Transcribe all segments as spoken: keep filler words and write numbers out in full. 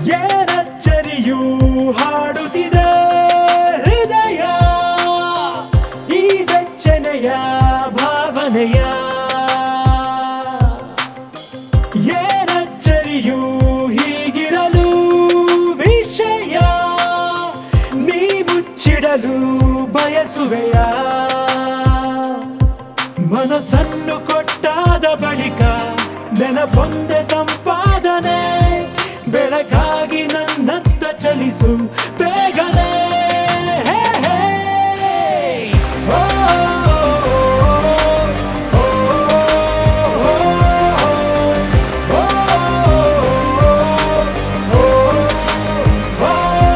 ಏನಚ್ಚರಿಯೂ ಹಾಡುತ್ತಿದೆ ಹೃದಯ ಈ ಬೆಚ್ಚನೆಯ ಭಾವನೆಯ ಏನಚ್ಚರಿಯೂ ಹೀಗಿರಲು ವಿಷಯ ನೀ ಮುಚ್ಚಿಡಲು ಬಯಸುವೆಯ ಮನಸ್ಸನ್ನು ಕೊಟ್ಟಾದ ಬಳಿಕ ನೆನಪೊಂದೆ ಸಂಪಾದನೆ ಬೆಳಕಾಗಿ ನನ್ನತ್ತ ಚಲಿಸು ಬೇಗನೆ ಹೇ, ಹೇ. ಓ, ಓ, ಓ, ಓ, ಓ, ಓ, ಓ, ಓ.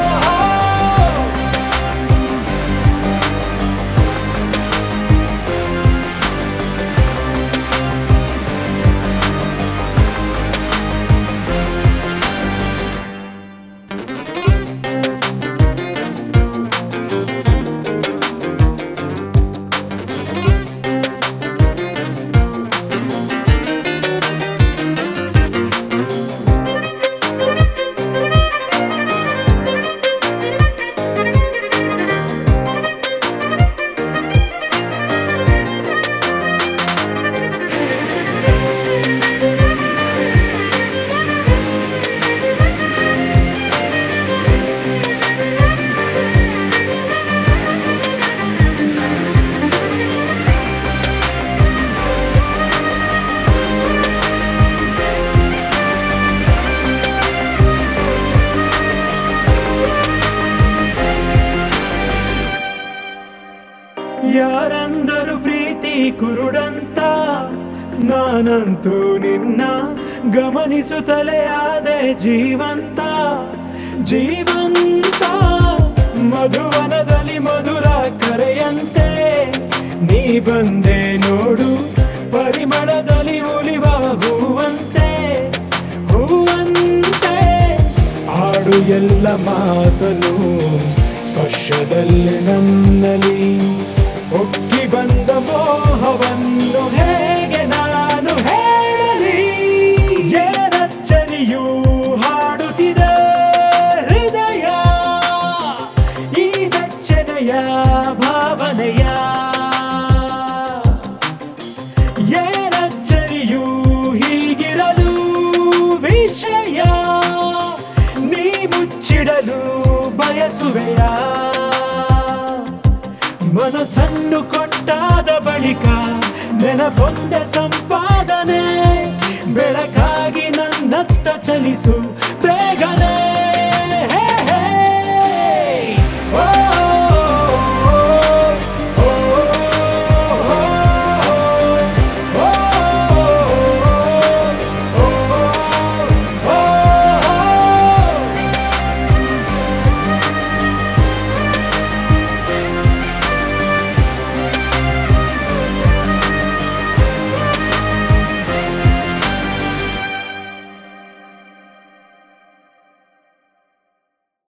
ಯಾರಂದರು ಪ್ರೀತಿ ಕುರುಡಂತ ನಾನಂತೂ ನಿನ್ನ ಗಮನಿಸುತ್ತಲೇ ಆದೆ ಜೀವಂತ ಜೀವಂತ ಮಧುವನದಲ್ಲಿ ಮಧುರ ಕರೆಯಂತೆ ನೀ ಬಂದೆ ನೋಡು ಪರಿಮಳದಲ್ಲಿ ಉಲಿವ ಹೂವಂತೆ ಹೂವಂತೆ ಹಾಡು ಎಲ್ಲ ಮಾತನು ಸ್ಪರ್ಶದಲ್ಲಿ ನನ್ನಲ್ಲಿ ಒಕ್ಕಿ ಬಂದ ಮೋಹವನ್ನು ಹೇಗೆ ನಾನು ಹೇಳಲಿ ಏನಚ್ಚರಿಯೂ ಹಾಡುತ್ತಿದೆ ಹೃದಯ ಈ ಬೆಚ್ಚನೆಯ ಭಾವನೆಯ ಏನಚ್ಚರಿಯೂ ಹೀಗಿರಲು ವಿಷಯ ನೀ ಮುಚ್ಚಿಡಲು ಬಯಸುವೆಯ ಮನಸ್ಸನ್ನು ಕೊಟ್ಟಾದ ಬಳಿಕ ನೆನಪೊಂದೆ ಸಂಪಾದನೆ ಬೆಳಕಾಗಿ ನನ್ನತ್ತ ಚಲಿಸು